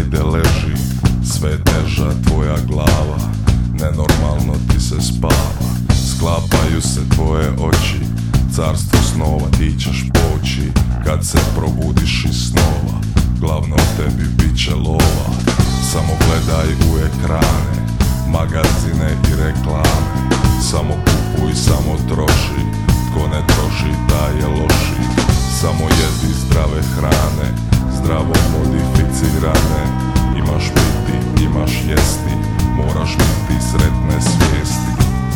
negdje leži, sve teža tvoja glava, nenormalno ti se spava, sklapaju se tvoje oči, carstvo snova ti ćeš poći, kad se probudiš iz snova, glavno tebi bit će lova, samo gledaj u ekrane, magazine i reklame, samo kupuj, samo troši, tko ne troši taj je loši, samo jedi zdrave hrane, zdravo modificirane, imaš piti, imaš jesti, moraš biti sretne svijesti.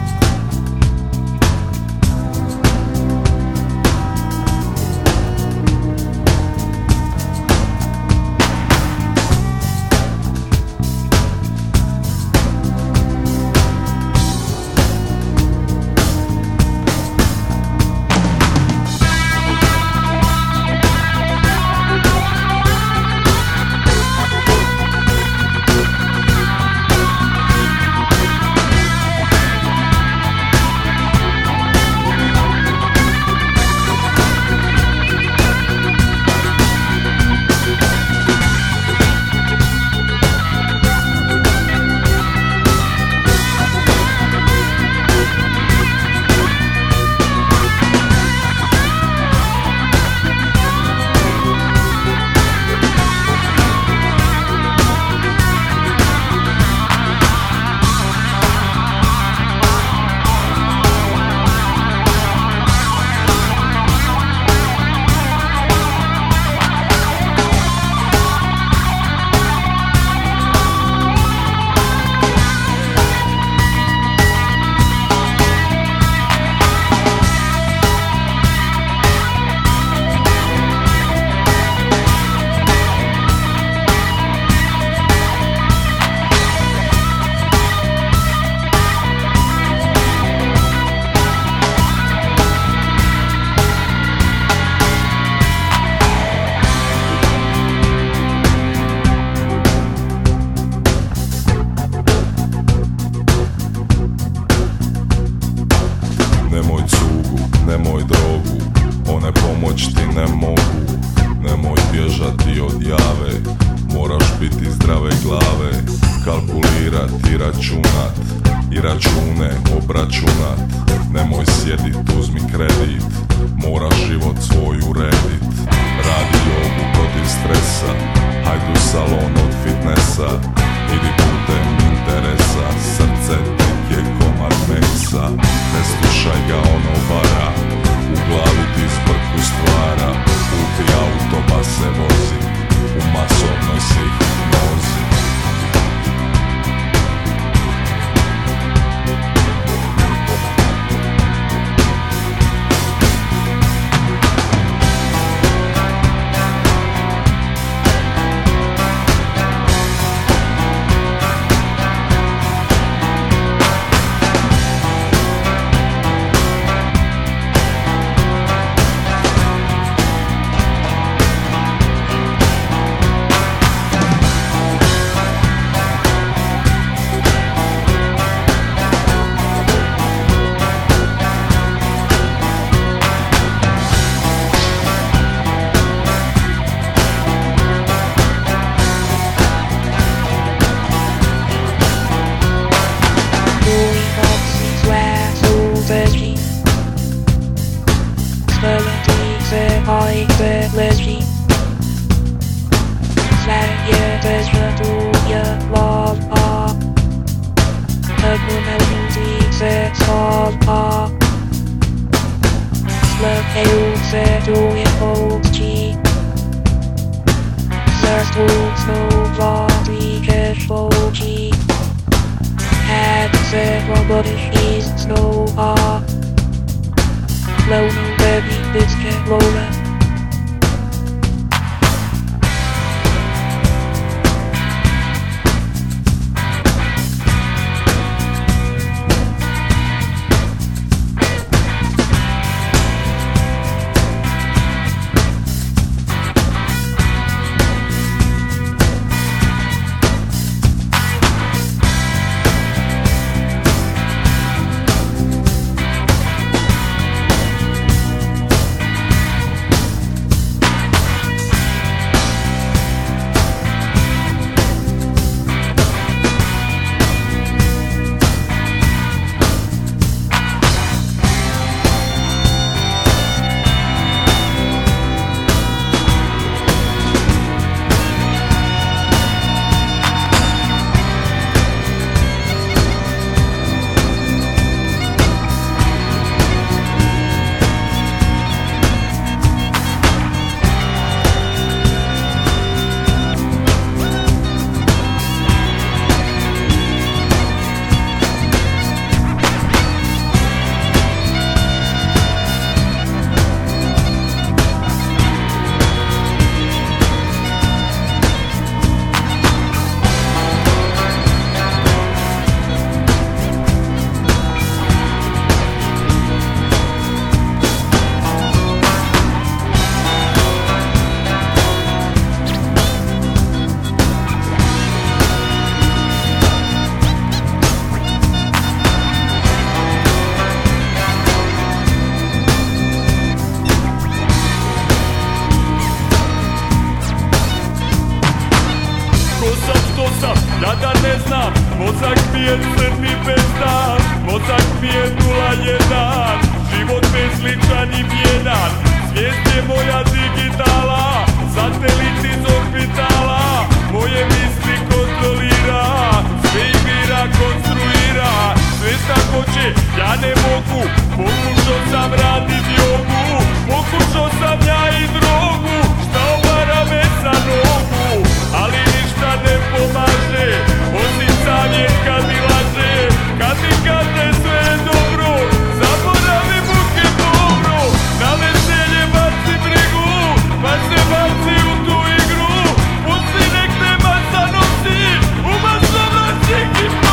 Nemoj cugu, nemoj drogu, one pomoć ti ne mogu. Nemoj bježati od jave, moraš biti zdrave glave. Kalkulirat i računat, i račune obračunat. Nemoj sjedit, uzmi kredit, moraš život svoj uredit. Radi jogu protiv stresa, hajdu salon od fitnessa. Idi putem interesa, srce tek je komad mesa. Ne slušaj ga, ono vara, u glavi ti zbrku stvara. Puti autoba se vozi, u masovnoj si hipnozi. znam, mozak mi je crni bezdan, mozak mi je 0-1, život bezličan i bjedan, svijest je moja digitala, satelit iz orbitala, moje misli kontrolira, sve igra, konstruira, sve šta hoće, ja ne mogu, pokušao sam radit jogu, pokušao sam ja i drogu, šta obara me za nogu, ali ništa ne pomaže, osim savjet kad mi laže, kad mi kaže sve je dobro, zaboravi muke dobro, na veselje baci brigu, pa se baci u tu igru, pusti nek te maca nosi, umašno nosi hipnozi.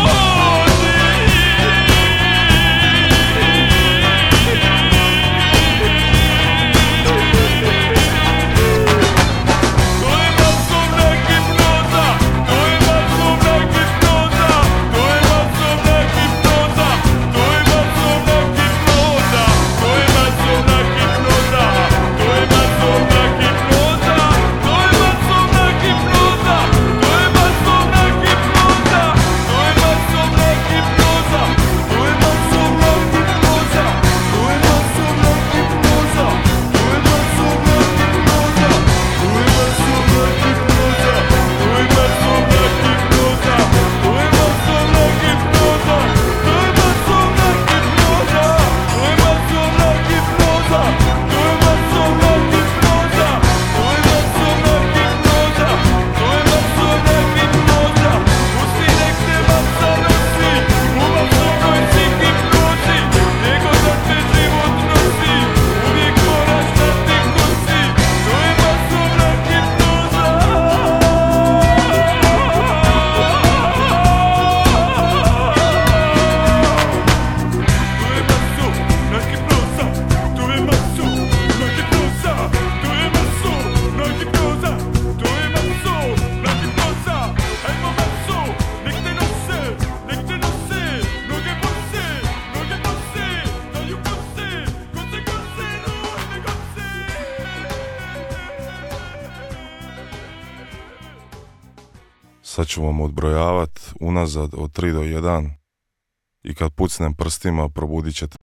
Sad ću vam odbrojavati unazad od 3 do 1 i kad pucnem prstima probudit ćete